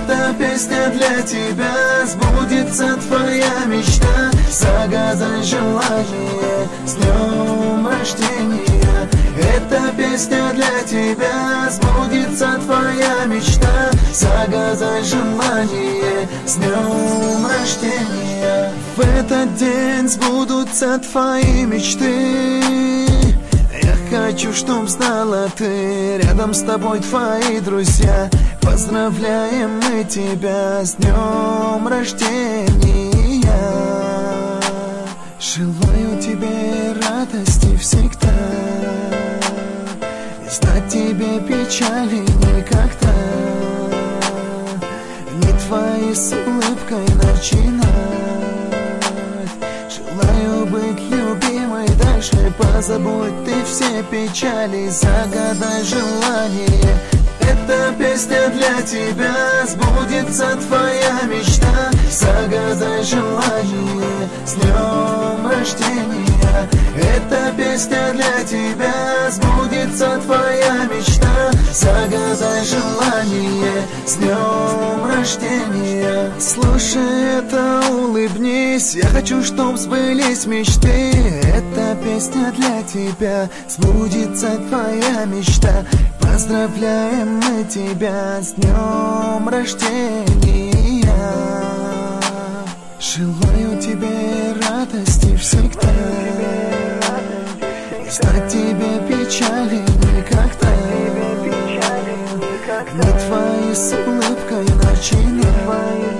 Эта песня для тебя, сбудется твоя мечта. Загадай желание, с днем рождения. Эта песня для тебя, сбудется твоя мечта. Загадай желание, с днем рождения. В этот день сбудутся твои мечты. Я хочу, чтоб знала ты, рядом с тобой твои друзья. Поздравляем мы тебя с днем рождения. Желаю тебе радости всегда, и знать тебе печали никогда. Не твои с улыбкой начинать. Желаю быть любимой дальше, позабудь ты все печали. Загадай желание. Эта песня для тебя, сбудется твоя мечта. Загадай желание, с днем рождения. Эта песня для тебя, сбудется твоя мечта. Загадай желание, с днем рождения. Слушай это, улыбнись, я хочу, чтоб сбылись мечты. Эта песня для тебя, сбудется твоя мечта. Поздравляем мы тебя с днем рождения. Желаю тебе радости всегда, и знать тебе печали никогда. Не твои с улыбкой начинай.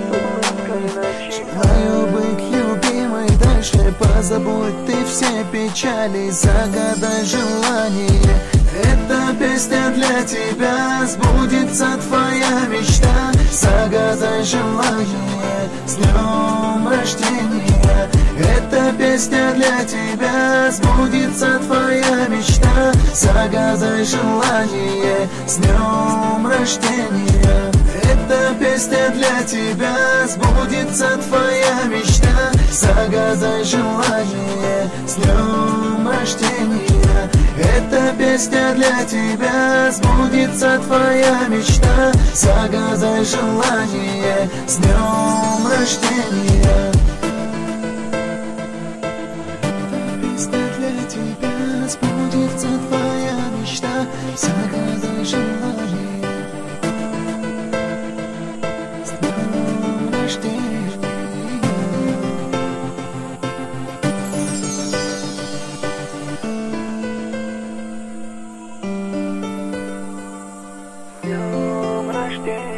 Желаю быть любимой дальше, позабудь ты все печали. Загадай желание. Эта песня для тебя, сбудется твоя мечта. Загадай желание, с днем рождения. Эта песня для тебя, сбудется твоя мечта. Загадай желание, с днем рождения. Эта песня для тебя, сбудется твоя мечта. Загадай желание, с днем рождения. Эта песня для тебя, сбудется твоя мечта. Загадай желание, с днем рождения. Эта песня для тебя, сбудется твоя мечта. Загадай желание, с днем рождения. С днем рождения.